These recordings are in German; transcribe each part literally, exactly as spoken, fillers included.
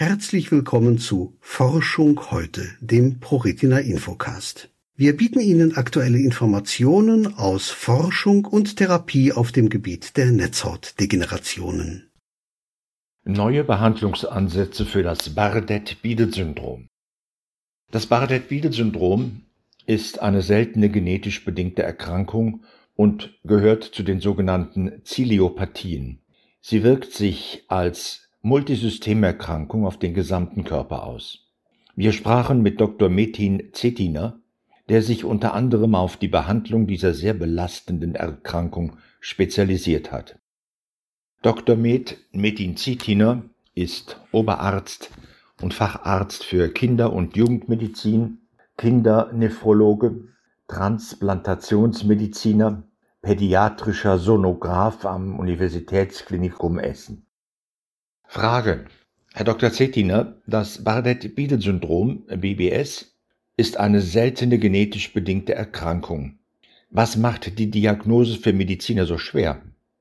Herzlich willkommen zu Forschung heute, dem ProRetina Infocast. Wir bieten Ihnen aktuelle Informationen aus Forschung und Therapie auf dem Gebiet der Netzhautdegenerationen. Neue Behandlungsansätze für das Bardet-Biedl-Syndrom. Das Bardet-Biedl-Syndrom ist eine seltene genetisch bedingte Erkrankung und gehört zu den sogenannten Ziliopathien. Sie wirkt sich als Multisystemerkrankung auf den gesamten Körper aus. Wir sprachen mit Doktor Metin Cetina, der sich unter anderem auf die Behandlung dieser sehr belastenden Erkrankung spezialisiert hat. Doktor Med Metin Cetina ist Oberarzt und Facharzt für Kinder- und Jugendmedizin, Kindernephrologe, Transplantationsmediziner, pädiatrischer Sonograph am Universitätsklinikum Essen. Frage: Herr Doktor Cetina, das Bardet-Biedl-Syndrom, B B S, ist eine seltene genetisch bedingte Erkrankung. Was macht die Diagnose für Mediziner so schwer?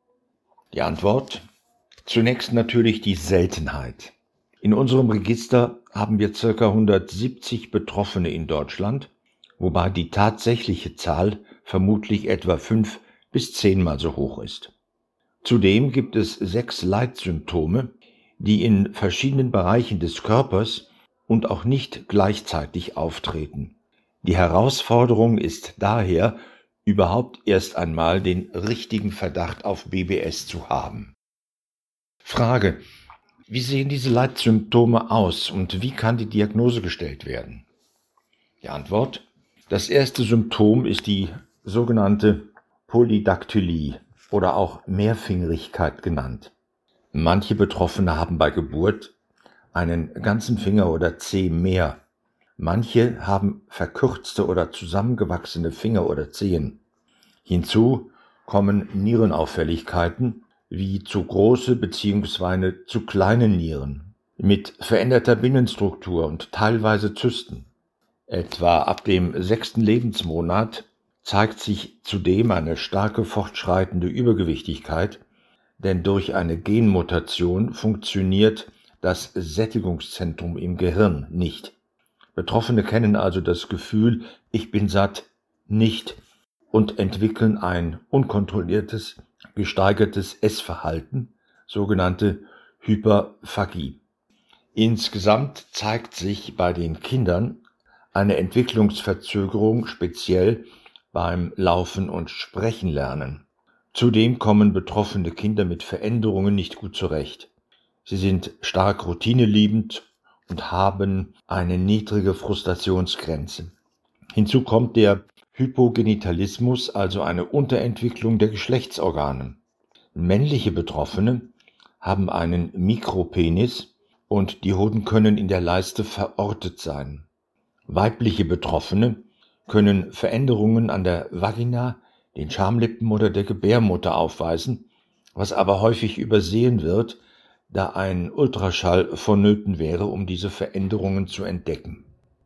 Die Antwort: Zunächst natürlich die Seltenheit. In unserem Register haben wir ca. hundertsiebzig Betroffene in Deutschland, wobei die tatsächliche Zahl vermutlich etwa fünf bis zehnmal so hoch ist. Zudem gibt es sechs Leitsymptome, die in verschiedenen Bereichen des Körpers und auch nicht gleichzeitig auftreten. Die Herausforderung ist daher, überhaupt erst einmal den richtigen Verdacht auf B B S zu haben. Frage: Wie sehen diese Leitsymptome aus und wie kann die Diagnose gestellt werden? Die Antwort: Das erste Symptom ist die sogenannte Polydaktylie oder auch Mehrfingerigkeit genannt. Manche Betroffene haben bei Geburt einen ganzen Finger oder Zeh mehr. Manche haben verkürzte oder zusammengewachsene Finger oder Zehen. Hinzu kommen Nierenauffälligkeiten wie zu große bzw. zu kleine Nieren mit veränderter Binnenstruktur und teilweise Zysten. Etwa ab dem sechsten Lebensmonat zeigt sich zudem eine starke fortschreitende Übergewichtigkeit, denn durch eine Genmutation funktioniert das Sättigungszentrum im Gehirn nicht. Betroffene kennen also das Gefühl, ich bin satt, nicht und entwickeln ein unkontrolliertes, gesteigertes Essverhalten, sogenannte Hyperphagie. Insgesamt zeigt sich bei den Kindern eine Entwicklungsverzögerung, speziell beim Laufen und Sprechen lernen. Zudem kommen betroffene Kinder mit Veränderungen nicht gut zurecht. Sie sind stark routineliebend und haben eine niedrige Frustrationsgrenze. Hinzu kommt der Hypogenitalismus, also eine Unterentwicklung der Geschlechtsorgane. Männliche Betroffene haben einen Mikropenis und die Hoden können in der Leiste verortet sein. Weibliche Betroffene können Veränderungen an der Vagina, den Schamlippen oder der Gebärmutter aufweisen, was aber häufig übersehen wird, da ein Ultraschall vonnöten wäre, um diese Veränderungen zu entdecken.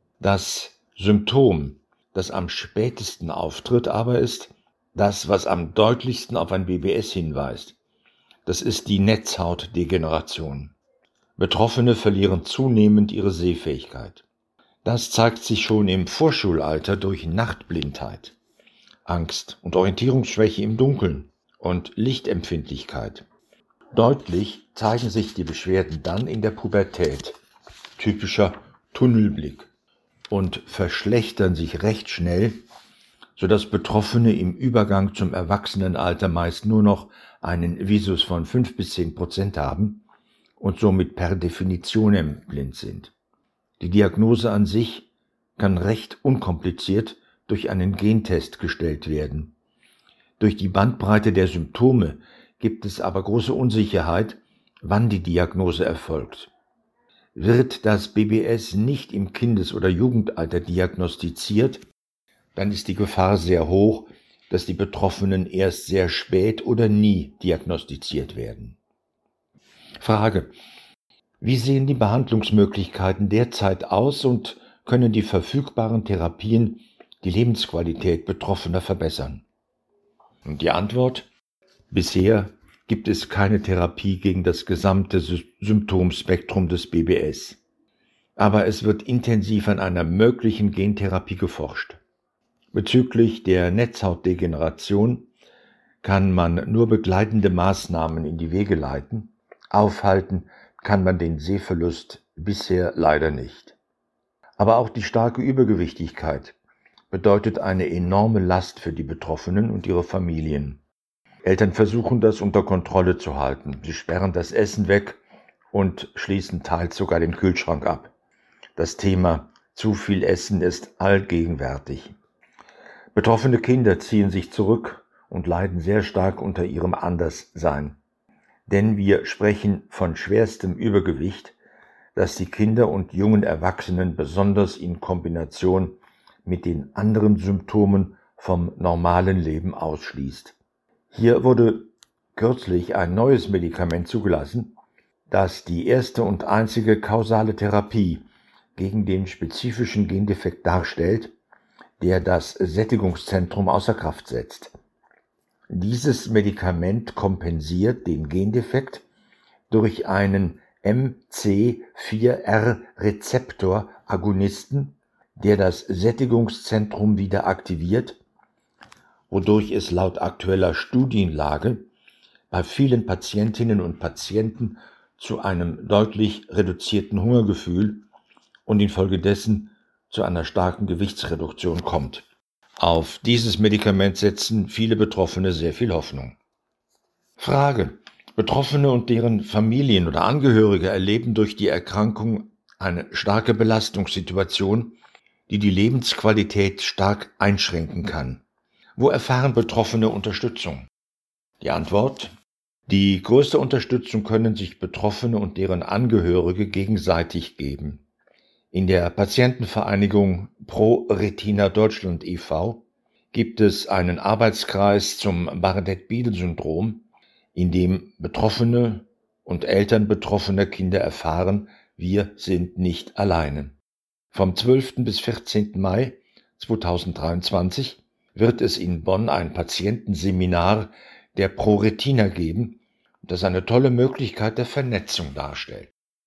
Das Symptom, das am spätesten auftritt, aber ist das, was am deutlichsten auf ein B B S hinweist. Das ist die Netzhautdegeneration. Betroffene verlieren zunehmend ihre Sehfähigkeit. Das zeigt sich schon im Vorschulalter durch Nachtblindheit, Angst und Orientierungsschwäche im Dunkeln und Lichtempfindlichkeit. Deutlich zeigen sich die Beschwerden dann in der Pubertät, typischer Tunnelblick, und verschlechtern sich recht schnell, sodass Betroffene im Übergang zum Erwachsenenalter meist nur noch einen Visus von fünf bis zehn Prozent haben und somit per Definition blind sind. Die Diagnose an sich kann recht unkompliziert durch einen Gentest gestellt werden. Durch die Bandbreite der Symptome gibt es aber große Unsicherheit, wann die Diagnose erfolgt. Wird das B B S nicht im Kindes- oder Jugendalter diagnostiziert, dann ist die Gefahr sehr hoch, dass die Betroffenen erst sehr spät oder nie diagnostiziert werden. Frage: Wie sehen die Behandlungsmöglichkeiten derzeit aus und können die verfügbaren Therapien die Lebensqualität Betroffener verbessern? Und die Antwort: Bisher gibt es keine Therapie gegen das gesamte Symptomspektrum des B B S. Aber es wird intensiv an einer möglichen Gentherapie geforscht. Bezüglich der Netzhautdegeneration kann man nur begleitende Maßnahmen in die Wege leiten. Aufhalten kann man den Sehverlust bisher leider nicht. Aber auch die starke Übergewichtigkeit bedeutet eine enorme Last für die Betroffenen und ihre Familien. Eltern versuchen das unter Kontrolle zu halten. Sie sperren das Essen weg und schließen teils sogar den Kühlschrank ab. Das Thema zu viel Essen ist allgegenwärtig. Betroffene Kinder ziehen sich zurück und leiden sehr stark unter ihrem Anderssein. Denn wir sprechen von schwerstem Übergewicht, das die Kinder und jungen Erwachsenen besonders in Kombination mit den anderen Symptomen vom normalen Leben ausschließt. Hier wurde kürzlich ein neues Medikament zugelassen, das die erste und einzige kausale Therapie gegen den spezifischen Gendefekt darstellt, der das Sättigungszentrum außer Kraft setzt. Dieses Medikament kompensiert den Gendefekt durch einen M C vier R Rezeptor Agonisten, der das Sättigungszentrum wieder aktiviert, wodurch es laut aktueller Studienlage bei vielen Patientinnen und Patienten zu einem deutlich reduzierten Hungergefühl und infolgedessen zu einer starken Gewichtsreduktion kommt. Auf dieses Medikament setzen viele Betroffene sehr viel Hoffnung. Frage: Betroffene und deren Familien oder Angehörige erleben durch die Erkrankung eine starke Belastungssituation, die die Lebensqualität stark einschränken kann. Wo erfahren Betroffene Unterstützung? Die Antwort: Die größte Unterstützung können sich Betroffene und deren Angehörige gegenseitig geben. In der Patientenvereinigung ProRetina Deutschland e V gibt es einen Arbeitskreis zum Bardet-Biedl-Syndrom, in dem Betroffene und Eltern betroffener Kinder erfahren, wir sind nicht alleine. Vom zwölften bis vierzehnten Mai zweitausenddreiundzwanzig wird es in Bonn ein Patientenseminar der ProRetina geben, das eine tolle Möglichkeit der Vernetzung darstellt.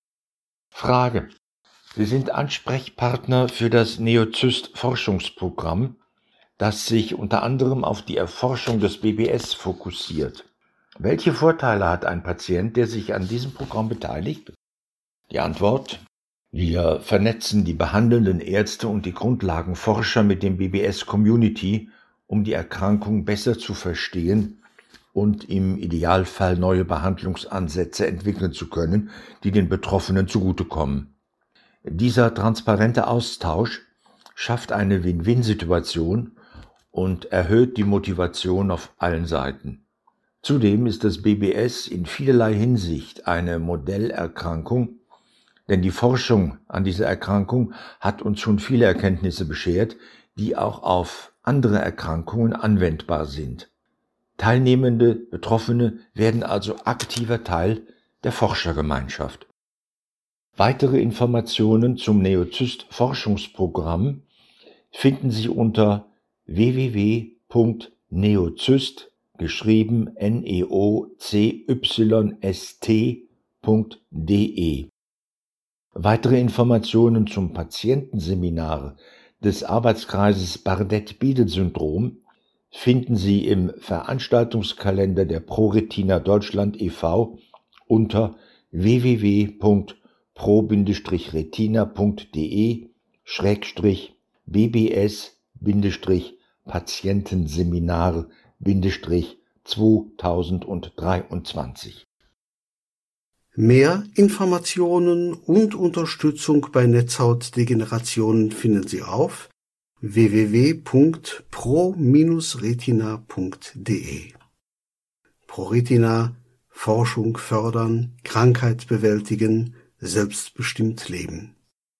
Frage: Sie sind Ansprechpartner für das Neozyst-Forschungsprogramm, das sich unter anderem auf die Erforschung des B B S fokussiert. Welche Vorteile hat ein Patient, der sich an diesem Programm beteiligt? Die Antwort: Wir vernetzen die behandelnden Ärzte und die Grundlagenforscher mit dem B B S-Community, um die Erkrankung besser zu verstehen und im Idealfall neue Behandlungsansätze entwickeln zu können, die den Betroffenen zugutekommen. Dieser transparente Austausch schafft eine Win-Win-Situation und erhöht die Motivation auf allen Seiten. Zudem ist das B B S in vielerlei Hinsicht eine Modellerkrankung, denn die Forschung an dieser Erkrankung hat uns schon viele Erkenntnisse beschert, die auch auf andere Erkrankungen anwendbar sind. Teilnehmende Betroffene werden also aktiver Teil der Forschergemeinschaft. Weitere Informationen zum Neozyst-Forschungsprogramm finden Sie unter w w w punkt neozyst, geschrieben N E O C Y S T punkt D E. Weitere Informationen zum Patientenseminar des Arbeitskreises Bardet-Biedl-Syndrom finden Sie im Veranstaltungskalender der ProRetina Deutschland e V unter w w w punkt pro retina punkt d e schrägstrich b b s Patientenseminar zweitausenddreiundzwanzig. Mehr Informationen und Unterstützung bei Netzhautdegenerationen finden Sie auf w w w punkt pro retina punkt d e. ProRetina: Forschung fördern, Krankheit bewältigen, selbstbestimmt leben.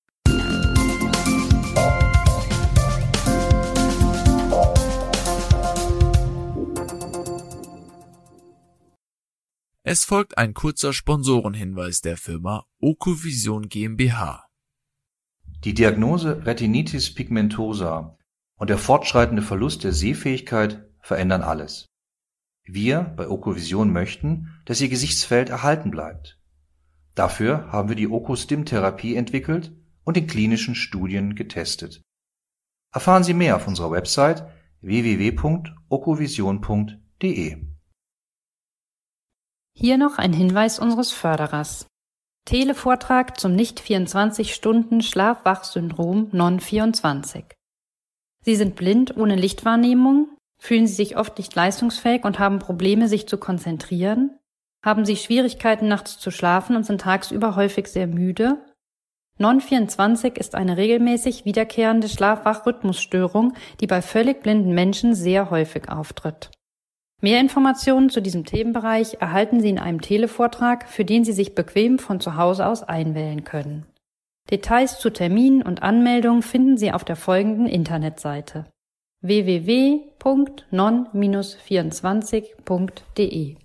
Es folgt ein kurzer Sponsorenhinweis der Firma Ocuvision GmbH. Die Diagnose Retinitis pigmentosa und der fortschreitende Verlust der Sehfähigkeit verändern alles. Wir bei Okovision möchten, dass Ihr Gesichtsfeld erhalten bleibt. Dafür haben wir die Oko-Stim-Therapie entwickelt und in klinischen Studien getestet. Erfahren Sie mehr auf unserer Website w w w punkt okovision punkt d e. Hier noch ein Hinweis unseres Förderers. Televortrag zum nicht vierundzwanzig Stunden Schlaf-Wach-Syndrom N O N vierundzwanzig. Sie sind blind ohne Lichtwahrnehmung, fühlen Sie sich oft nicht leistungsfähig und haben Probleme, sich zu konzentrieren? Haben Sie Schwierigkeiten, nachts zu schlafen und sind tagsüber häufig sehr müde? N O N vierundzwanzig ist eine regelmäßig wiederkehrende Schlaf-Wach-Rhythmusstörung, die bei völlig blinden Menschen sehr häufig auftritt. Mehr Informationen zu diesem Themenbereich erhalten Sie in einem Televortrag, für den Sie sich bequem von zu Hause aus einwählen können. Details zu Terminen und Anmeldungen finden Sie auf der folgenden Internetseite w w w punkt non vierundzwanzig punkt d e.